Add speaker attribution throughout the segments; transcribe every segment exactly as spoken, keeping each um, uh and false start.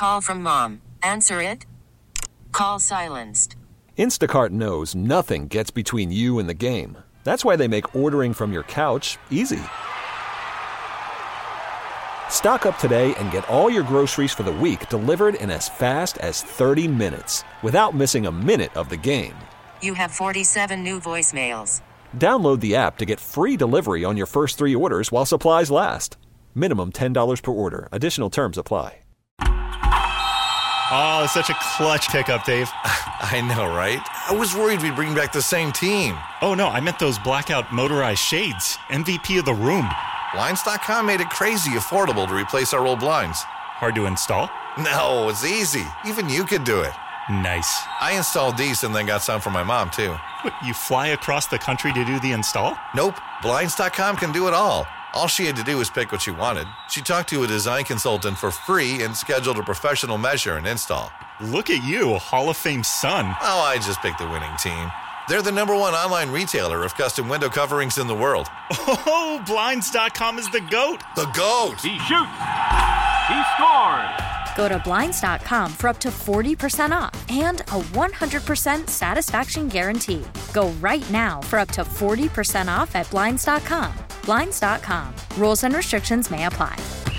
Speaker 1: Call from mom. Answer it. Call silenced.
Speaker 2: Instacart knows nothing gets between you and the game. That's why they make ordering from your couch easy. Stock up today and get all your groceries for the week delivered in as fast as thirty minutes without missing a minute of the game.
Speaker 1: You have forty-seven new voicemails.
Speaker 2: Download the app to get free delivery on your first three orders while supplies last. Minimum ten dollars per order. Additional terms apply.
Speaker 3: Oh, such a clutch pickup, Dave.
Speaker 4: I know, right? I was worried we'd bring back the same team.
Speaker 3: Oh, no, I meant those blackout motorized shades. M V P of the room.
Speaker 4: Blinds dot com made it crazy affordable to replace our old blinds.
Speaker 3: Hard to install?
Speaker 4: No, it's easy. Even you could do it.
Speaker 3: Nice.
Speaker 4: I installed these and then got some for my mom, too.
Speaker 3: What, you fly across the country to do the install?
Speaker 4: Nope. Blinds dot com can do it all. All she had to do was pick what she wanted. She talked to a design consultant for free and scheduled a professional measure and install.
Speaker 3: Look at you, Hall of Fame son.
Speaker 4: Oh, I just picked the winning team. They're the number one online retailer of custom window coverings in the world.
Speaker 3: Oh, Blinds dot com is the GOAT.
Speaker 4: The GOAT.
Speaker 5: He shoots. He scores.
Speaker 6: Go to Blinds dot com for up to forty percent off and a one hundred percent satisfaction guarantee. Go right now for up to forty percent off at Blinds dot com. Blinds dot com. Rules and restrictions may apply.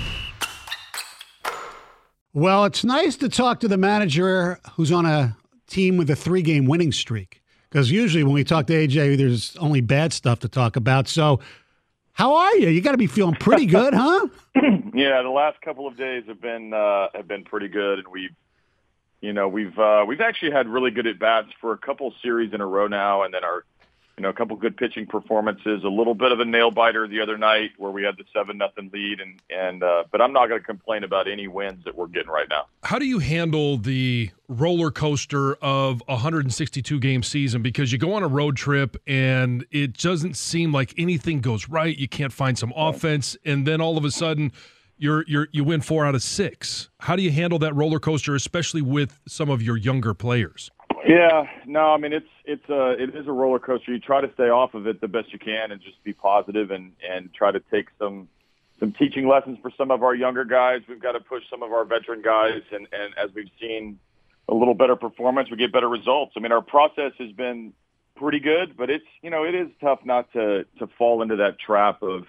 Speaker 7: Well, it's nice to talk to the manager who's on a team with a three-game winning streak. Because usually when we talk to A J, there's only bad stuff to talk about. So how are you? You got to be feeling pretty good, huh?
Speaker 8: Yeah, the last couple of days have been uh, have been pretty good, and we've, you know, we've uh, we've actually had really good at bats for a couple series in a row now, and then our, you know, a couple good pitching performances. A little bit of a nail biter the other night where we had the seven nothing lead, and and uh, but I'm not going to complain about any wins that we're getting right now.
Speaker 9: How do you handle the roller coaster of a one hundred sixty-two game season? Because you go on a road trip and it doesn't seem like anything goes right. You can't find some offense, and then all of a sudden you're you're you win four out of six. How do you handle that roller coaster, especially with some of your younger players?
Speaker 8: Yeah, no, I mean it's it's a it is a roller coaster. You try to stay off of it the best you can and just be positive and and try to take some some teaching lessons for some of our younger guys. We've got to push some of our veteran guys, and and as we've seen a little better performance, we get better results. I mean, our process has been pretty good, but it's, you know, it is tough not to to fall into that trap of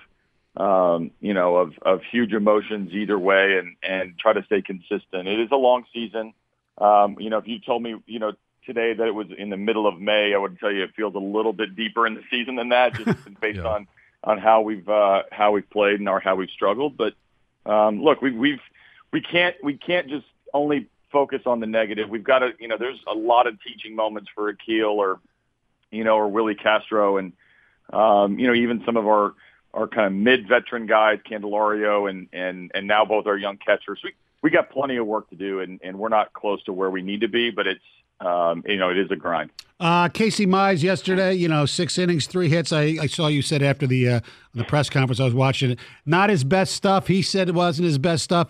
Speaker 8: um, you know of of huge emotions either way, and and try to stay consistent. It is a long season. Um, you know, if you told me, you know, today that it was in the middle of May, I would tell you it feels a little bit deeper in the season than that, just based yeah. on, on how we've uh, how we've played and our, how we've struggled. But um, look, we, we've we can't we can't just only focus on the negative. We've got to, you know, there's a lot of teaching moments for Akil or you know or Willie Castro, and um, you know even some of our our kind of mid veteran guys, Candelario and and and now both our young catchers. We we got plenty of work to do, and, and we're not close to where we need to be, but it's Um, you know, it is a grind.
Speaker 7: Uh, Casey Mize yesterday, you know, six innings, three hits. I, I saw you said after the uh, the press conference, I was watching it. Not his best stuff. He said it wasn't his best stuff.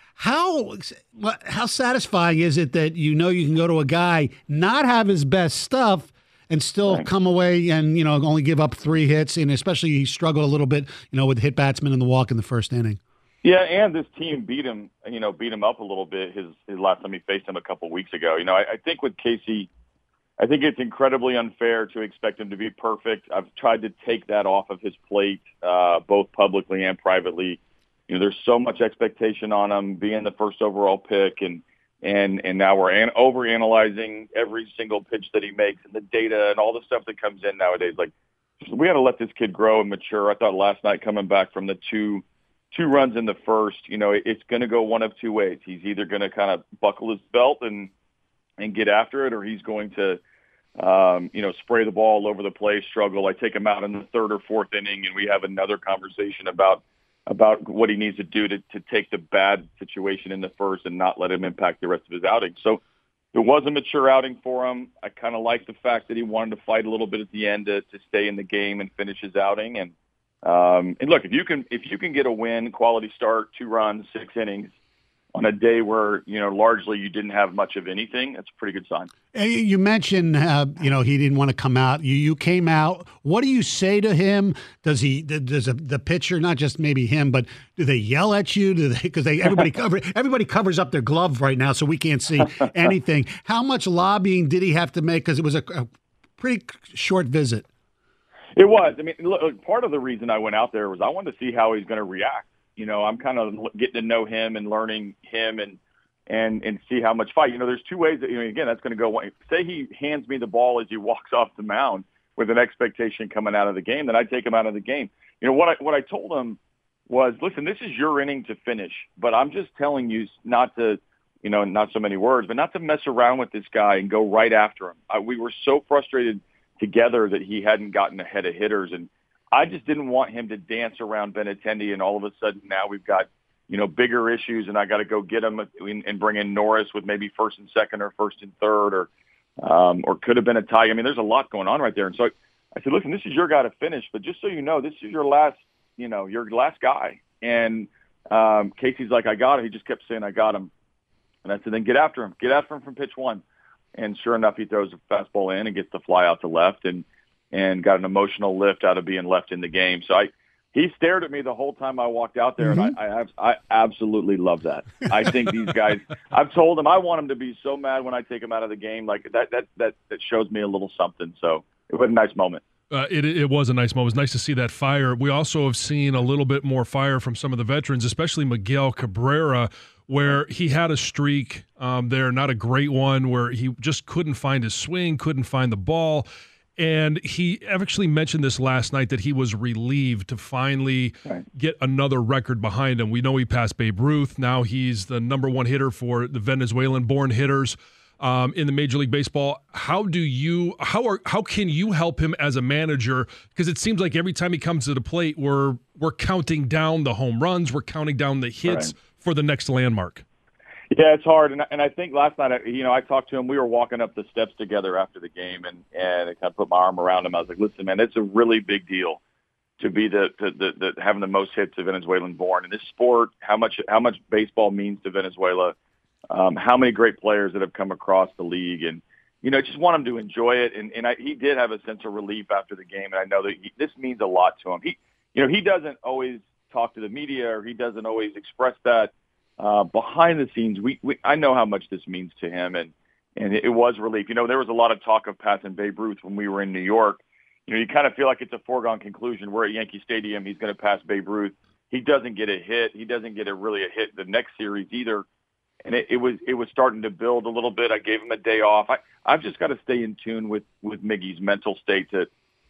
Speaker 7: How how satisfying is it that you know you can go to a guy, not have his best stuff, and still right. come away and, you know, only give up three hits, and especially he struggled a little bit, you know, with hit batsman and the walk in the first inning.
Speaker 8: Yeah, and this team beat him, you know, beat him up a little bit his, his last time he faced him a couple weeks ago. You know, I, I think with Casey, I think it's incredibly unfair to expect him to be perfect. I've tried to take that off of his plate, uh, both publicly and privately. You know, there's so much expectation on him being the first overall pick, and and and now we're an, overanalyzing every single pitch that he makes and the data and all the stuff that comes in nowadays. Like, we got to let this kid grow and mature. I thought last night coming back from the two two runs in the first, you know, it, it's going to go one of two ways. He's either going to kind of buckle his belt and and get after it, or he's going to, um, you know, spray the ball all over the place, struggle. I take him out in the third or fourth inning, and we have another conversation about about what he needs to do to, to take the bad situation in the first and not let him impact the rest of his outing. So it was a mature outing for him. I kind of like the fact that he wanted to fight a little bit at the end to, to stay in the game and finish his outing. And Um, and look, if you can if you can get a win, quality start, two runs, six innings, on a day where, you know, largely you didn't have much of anything, that's a pretty good sign.
Speaker 7: You mentioned, uh, you know, he didn't want to come out. You you came out. What do you say to him? Does he? Does a, the pitcher, not just maybe him, but do they yell at you? Do they? Because they everybody cover everybody covers up their glove right now, so we can't see anything. How much lobbying did he have to make? Because it was a, a pretty short visit.
Speaker 8: It was. I mean, look, part of the reason I went out there was I wanted to see how he's going to react. You know, I'm kind of getting to know him and learning him and and and see how much fight. You know, there's two ways that, you know, again, that's going to go. Say he hands me the ball as he walks off the mound with an expectation coming out of the game, then I take him out of the game. You know, what I what I told him was, listen, this is your inning to finish, but I'm just telling you not to, you know, not so many words, but not to mess around with this guy and go right after him. I, we were so frustrated together that he hadn't gotten ahead of hitters, and I just didn't want him to dance around Benintendi, and all of a sudden now we've got, you know, bigger issues, and I got to go get him and bring in Norris with maybe first and second or first and third, or um, or could have been a tie. I mean, there's a lot going on right there. And so I, I said, listen, this is your guy to finish, but just so you know, this is your last, you know, your last guy. And um, Casey's like, I got him. He just kept saying, I got him. And I said, then get after him. Get after him from pitch one. And sure enough, he throws a fastball in and gets the fly out to left, and and got an emotional lift out of being left in the game. So I, he stared at me the whole time I walked out there, mm-hmm. and I, I, I absolutely love that. I think these guys, I've told him I want him to be so mad when I take him out of the game. Like that, that, that, that shows me a little something. So it was a nice moment.
Speaker 9: Uh, it, it was a nice moment. It was nice to see that fire. We also have seen a little bit more fire from some of the veterans, especially Miguel Cabrera, where he had a streak um, there, not a great one, where he just couldn't find his swing, couldn't find the ball. And he actually mentioned this last night that he was relieved to finally right. get another record behind him. We know he passed Babe Ruth. Now he's the number one hitter for the Venezuelan-born hitters um, in the Major League Baseball. How do you, how are, how can you help him as a manager? Because it seems like every time he comes to the plate, we're we're counting down the home runs, we're counting down the hits right. for the next landmark.
Speaker 8: Yeah, it's hard, and I, and I think last night, you know, I talked to him. We were walking up the steps together after the game, and and I kind of put my arm around him. I was like, "Listen, man, it's a really big deal to be the the, the, the having the most hits of Venezuelan-born in this sport. How much how much baseball means to Venezuela. Um, how many great players that have come across the league, and you know, just want him to enjoy it. And and I, he did have a sense of relief after the game, and I know that he, this means a lot to him. He, you know, he doesn't always talk to the media, or he doesn't always express that. Uh, behind the scenes, we, we I know how much this means to him, and and it, it was relief. You know, there was a lot of talk of passing Babe Ruth when we were in New York. You know, you kind of feel like it's a foregone conclusion. We're at Yankee Stadium. He's going to pass Babe Ruth. He doesn't get a hit. He doesn't get a really a hit the next series either. And it, it was it was starting to build a little bit. I gave him a day off. I I've just got to stay in tune with with Miggy's mental state to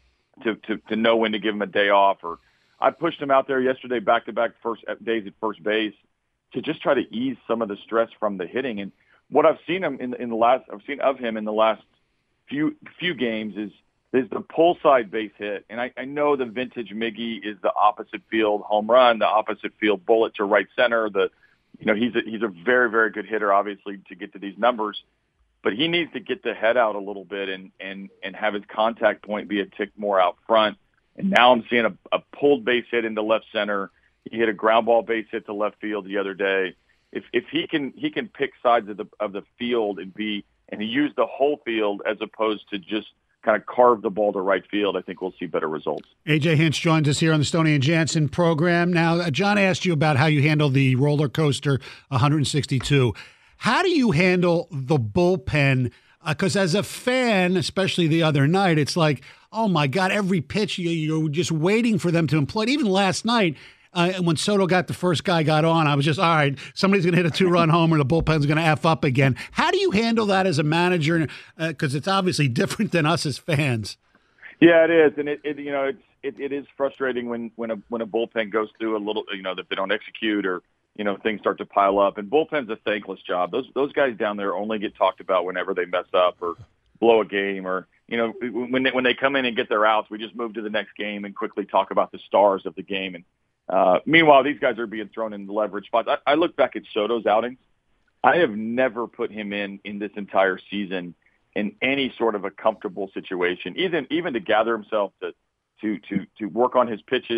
Speaker 8: to to to know when to give him a day off. Or I pushed him out there yesterday, back to back first days at first base, to just try to ease some of the stress from the hitting. And what I've seen him in, in the last, I've seen of him in the last few few games is is the pull side base hit. And I, I know the vintage Miggy is the opposite field home run, the opposite field bullet to right center. The you know he's a, he's a very very good hitter, obviously, to get to these numbers. But he needs to get the head out a little bit and and and have his contact point be a tick more out front. And now I'm seeing a, a pulled base hit into left center. He hit a ground ball base hit to left field the other day. If if he can he can pick sides of the of the field and be and he used the whole field as opposed to just kind of carve the ball to right field, I think we'll see better results. A
Speaker 7: J Hinch joins us here on the Stoney and Jansen program. Now, uh, John asked you about how you handle the roller coaster one sixty-two. How do you handle the bullpen? Because uh, as a fan, especially the other night, it's like, oh my God, every pitch you, you're just waiting for them to implode. Even last night, Uh, and when Soto got the first guy got on, I was just, all right, somebody's going to hit a two-run homer, the bullpen's going to F up again. How do you handle that as a manager? Because uh, it's obviously different than us as fans.
Speaker 8: Yeah, it is, and it, it you know it's it, it is frustrating when when a when a bullpen goes through a little, you know, that they don't execute or you know things start to pile up. And bullpen's a thankless job. Those those guys down there only get talked about whenever they mess up or blow a game, or you know when they, when they come in and get their outs, we just move to the next game and quickly talk about the stars of the game. And Uh, meanwhile, these guys are being thrown in the leverage spots. I, I look back at Soto's outings. I have never put him in in this entire season in any sort of a comfortable situation, even even to gather himself to to to to work on his pitches.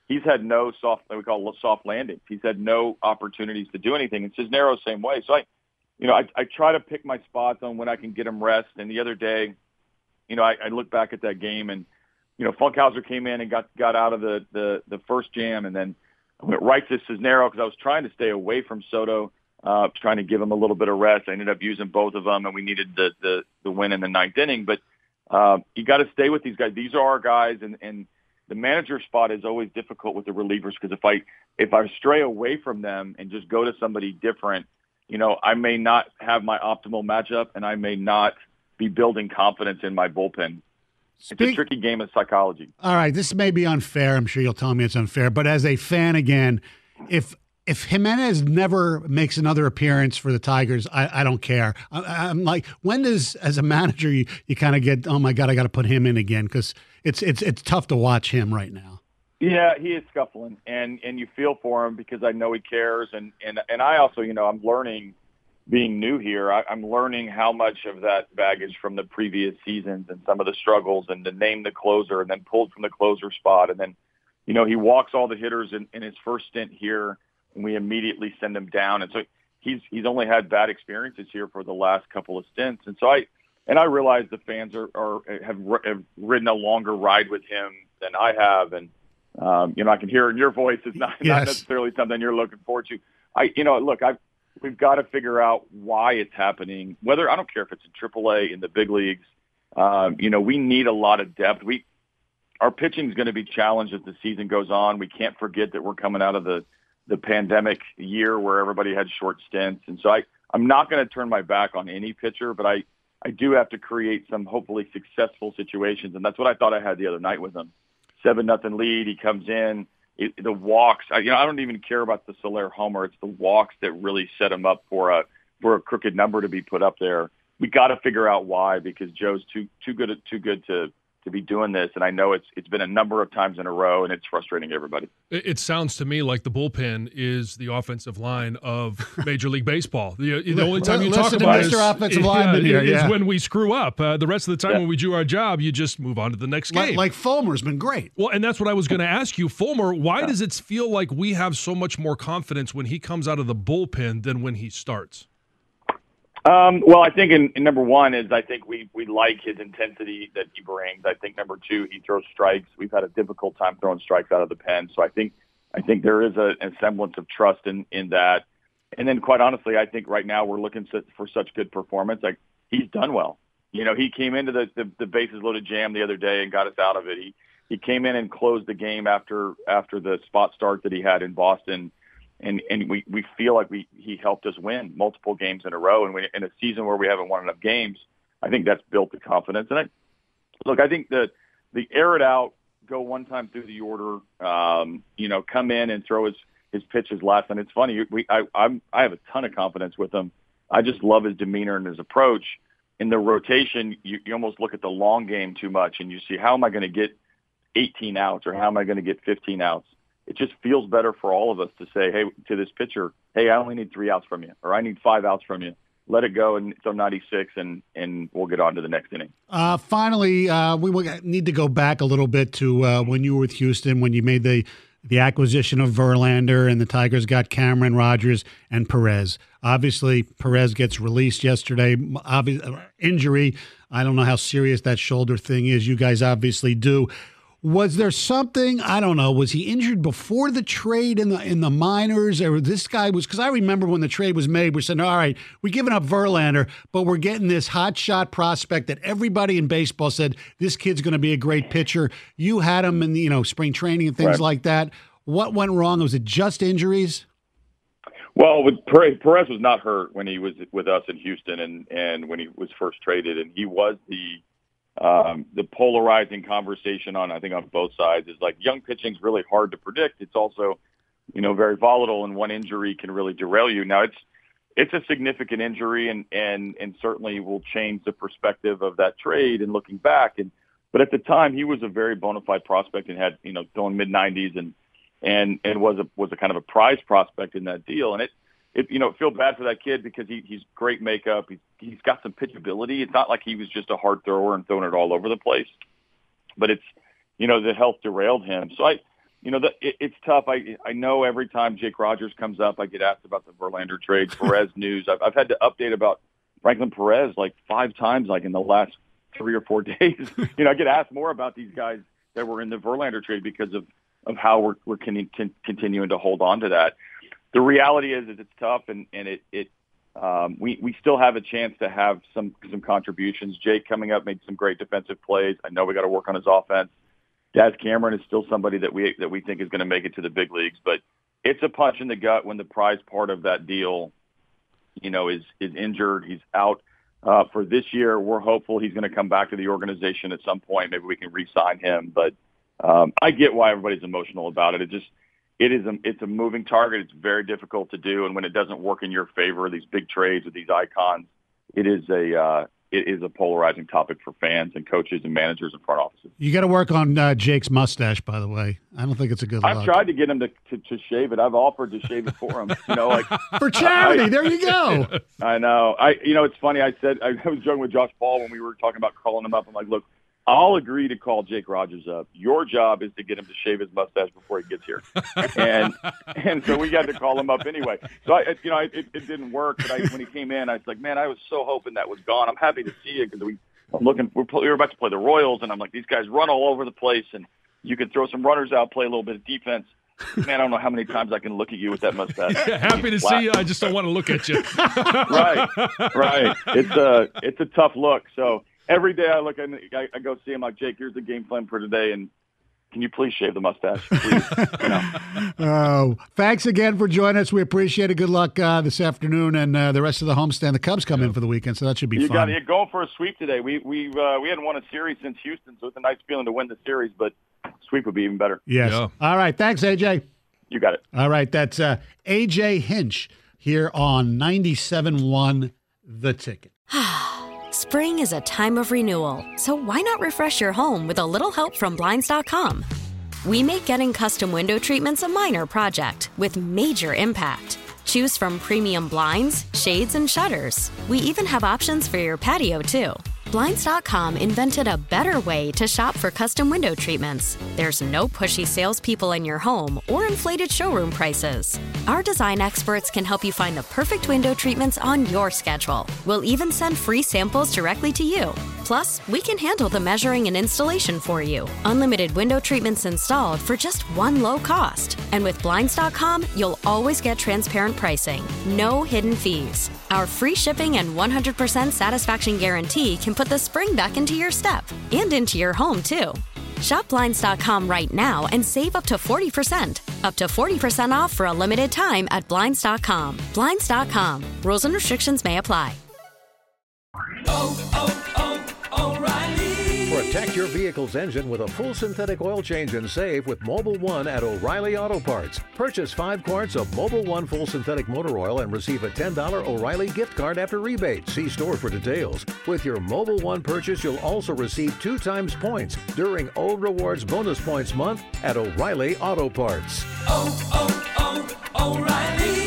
Speaker 8: he's had no soft, what we call soft landings. He's had no opportunities to do anything. And Cisneros same way. So I, you know, I, I try to pick my spots on when I can get him rest. And the other day, you know, I, I look back at that game and, you know, Funkhauser came in and got, got out of the, the, the first jam. And then I went right to Cisneros because I was trying to stay away from Soto, uh, trying to give him a little bit of rest. I ended up using both of them, and we needed the, the, the win in the ninth inning. But uh, you got to stay with these guys. These are our guys, and, and the manager spot is always difficult with the relievers because if I if I stray away from them and just go to somebody different, you know, I may not have my optimal matchup, and I may not be building confidence in my bullpen. Speak- it's a tricky game of psychology.
Speaker 7: All right, this may be unfair. I'm sure you'll tell me it's unfair. But as a fan, again, if if Jimenez never makes another appearance for the Tigers, I, I don't care. I, I'm like, when does, as a manager, you, you kind of get, oh, my God, I got to put him in again because it's it's it's tough to watch him right now.
Speaker 8: Yeah, he is scuffling, and, and you feel for him because I know he cares. And, and, and I also, you know, I'm learning – being new here, I, I'm learning how much of that baggage from the previous seasons and some of the struggles and to name the closer and then pulled from the closer spot. And then, you know, he walks all the hitters in, in his first stint here and we immediately send him down. And so he's, he's only had bad experiences here for the last couple of stints. And so I, and I realize the fans are, are have, have ridden a longer ride with him than I have. And, um, you know, I can hear in your voice, it's not,
Speaker 7: yes.
Speaker 8: not necessarily something you're looking forward to. I, you know, look, I've, We've got to figure out why it's happening. Whether I don't care if it's in triple A, in the big leagues. Um, you know, we need a lot of depth. We our pitching is going to be challenged as the season goes on. We can't forget that we're coming out of the the pandemic year where everybody had short stints, and so I I'm not going to turn my back on any pitcher, but I I do have to create some hopefully successful situations, and that's what I thought I had the other night with him. Seven nothing lead. He comes in. It, the walks, I, you know, I don't even care about the Soler homer. It's the walks that really set him up for a for a crooked number to be put up there. We got to figure out why because Joe's too too good too good to to be doing this, and I know it's it's been a number of times in a row, and it's frustrating everybody.
Speaker 9: It, it sounds to me like the bullpen is the offensive line of Major League Baseball. The, the only time you talk about
Speaker 7: Mister
Speaker 9: is,
Speaker 7: offensive
Speaker 9: yeah,
Speaker 7: lineman here,
Speaker 9: is
Speaker 7: yeah.
Speaker 9: when we screw up. Uh, the rest of the time
Speaker 8: yeah.
Speaker 9: when we do our job, you just move on to the next
Speaker 7: Like,
Speaker 9: game.
Speaker 7: like Fulmer's been great.
Speaker 9: Well, and that's what I was going to ask you. Fulmer, why yeah. does it feel like we have so much more confidence when he comes out of the bullpen than when he starts?
Speaker 8: Um, well, I think in, in number one is I think we, we like his intensity that he brings. I think number two, he throws strikes. We've had a difficult time throwing strikes out of the pen. So I think I think there is a, a semblance of trust in, in that. And then quite honestly, I think right now we're looking for such good performance. Like he's done well. You know, he came into the, the, the bases loaded jam the other day and got us out of it. He he came in and closed the game after after the spot start that he had in Boston. And and we, we feel like we he helped us win multiple games in a row. And we, in a season where we haven't won enough games, I think that's built the confidence. And I, look, I think the the air it out, go one time through the order, um, you know, come in and throw his, his pitches last. And it's funny, we I I'm, I have a ton of confidence with him. I just love his demeanor and his approach. In the rotation, you, you almost look at the long game too much, and you see how am I going to get eighteen outs or how am I going to get fifteen outs. It just feels better for all of us to say, hey, to this pitcher, hey, I only need three outs from you, or I need five outs from you. Let it go and throw ninety-six, and, and we'll get on to the next inning.
Speaker 7: Uh, finally, uh, we will need to go back a little bit to uh, when you were with Houston, when you made the the acquisition of Verlander, and the Tigers got Cameron, Rogers, and Perez. Obviously, Perez gets released yesterday. Obviously, injury. I don't know how serious that shoulder thing is. You guys obviously do. Was there something, I don't know, was he injured before the trade in the in the minors? Or this guy was, because I remember when the trade was made, we're saying, all right, we're giving up Verlander, but we're getting this hot shot prospect that everybody in baseball said, this kid's going to be a great pitcher. You had him in the, you know, spring training and things
Speaker 8: right.
Speaker 7: like that. What went wrong? Was it just injuries?
Speaker 8: Well, with Perez, Perez was not hurt when he was with us in Houston and, and when he was first traded, and he was the Um, the polarizing conversation on, I think, on both sides is like young pitching is really hard to predict. It's also, you know, very volatile, and one injury can really derail you. Now, it's it's a significant injury, and and and certainly will change the perspective of that trade and looking back. And but at the time, he was a very bona fide prospect and had, you know, throwing mid nineties and and and was a was a kind of a prize prospect in that deal. And it. It, you know, feel bad for that kid because he, he's great makeup. He's, he's got some pitchability. It's not like he was just a hard thrower and throwing it all over the place. But it's, you know, the health derailed him. So I, you know, the, it, it's tough. I I know every time Jake Rogers comes up, I get asked about the Verlander trade, Perez news. I've, I've had to update about Franklin Perez like five times, like in the last three or four days. You know, I get asked more about these guys that were in the Verlander trade because of, of how we're we're con- con- continuing to hold on to that. The reality is, is it's tough, and and it it um, we we still have a chance to have some some contributions. Jake coming up made some great defensive plays. I know we got to work on his offense. Daz Cameron is still somebody that we that we think is going to make it to the big leagues, but it's a punch in the gut when the prize part of that deal, you know, is is injured. He's out uh, for this year. We're hopeful he's going to come back to the organization at some point. Maybe we can re-sign him, but um, I get why everybody's emotional about it. It just it is a, it's a moving target. It's very difficult to do, and when it doesn't work in your favor, these big trades with these icons, it is a uh, it is a polarizing topic for fans and coaches and managers and front offices.
Speaker 7: You got to work on uh, Jake's mustache, by the way. I don't think it's a good look.
Speaker 8: I've tried to get him to, to, to shave it. I've offered to shave it for him. You know, like
Speaker 7: for charity. I, there you go.
Speaker 8: I know. I you know, it's funny. I said I was joking with Josh Paul when we were talking about calling him up. I'm like, look, I'll agree to call Jake Rogers up. Your job is to get him to shave his mustache before he gets here, and and so we got to call him up anyway. So I, you know, it, it didn't work. But I, when he came in, I was like, man, I was so hoping that was gone. I'm happy to see it because we, I'm looking. We're, we were about to play the Royals, and I'm like, these guys run all over the place, and you can throw some runners out, play a little bit of defense. Man, I don't know how many times I can look at you with that mustache.
Speaker 9: Happy to see you. I just don't want to look at you.
Speaker 8: Right, right. It's a it's a tough look. So. Every day I look at I, I go see him like, Jake, here's the game plan for today, and can you please shave the mustache, please? You know.
Speaker 7: Oh, thanks again for joining us. We appreciate it. Good luck uh, this afternoon and uh, the rest of the homestand. The Cubs come yeah. in for the weekend, so that should be
Speaker 8: you
Speaker 7: fun.
Speaker 8: Got it. Going for a sweep today. We we uh, we hadn't won a series since Houston, so it's a nice feeling to win the series, but sweep would be even better.
Speaker 7: Yes.
Speaker 9: Yeah.
Speaker 7: All right. Thanks, A J.
Speaker 8: You got it.
Speaker 7: All right. That's uh, A J Hinch here on ninety-seven point one The Ticket.
Speaker 6: Spring is a time of renewal, so why not refresh your home with a little help from Blinds dot com? We make getting custom window treatments a minor project with major impact. Choose from premium blinds, shades, and shutters. We even have options for your patio, too. Blinds dot com invented a better way to shop for custom window treatments. There's no pushy salespeople in your home or inflated showroom prices. Our design experts can help you find the perfect window treatments on your schedule. We'll even send free samples directly to you. Plus, we can handle the measuring and installation for you. Unlimited window treatments installed for just one low cost. And with Blinds dot com, you'll always get transparent pricing. No hidden fees. Our free shipping and one hundred percent satisfaction guarantee can put the spring back into your step and into your home, too. Shop Blinds dot com right now and save up to forty percent. Up to forty percent off for a limited time at Blinds dot com. Blinds dot com. Rules and restrictions may apply.
Speaker 10: Oh, oh, oh, O'Reilly.
Speaker 11: Protect your vehicle's engine with a full synthetic oil change and save with Mobil one at O'Reilly Auto Parts. Purchase five quarts of Mobil one full synthetic motor oil and receive a ten dollars O'Reilly gift card after rebate. See store for details. With your Mobil one purchase, you'll also receive two times points during O Rewards Bonus Points Month at O'Reilly Auto Parts.
Speaker 10: Oh, oh, oh, O'Reilly.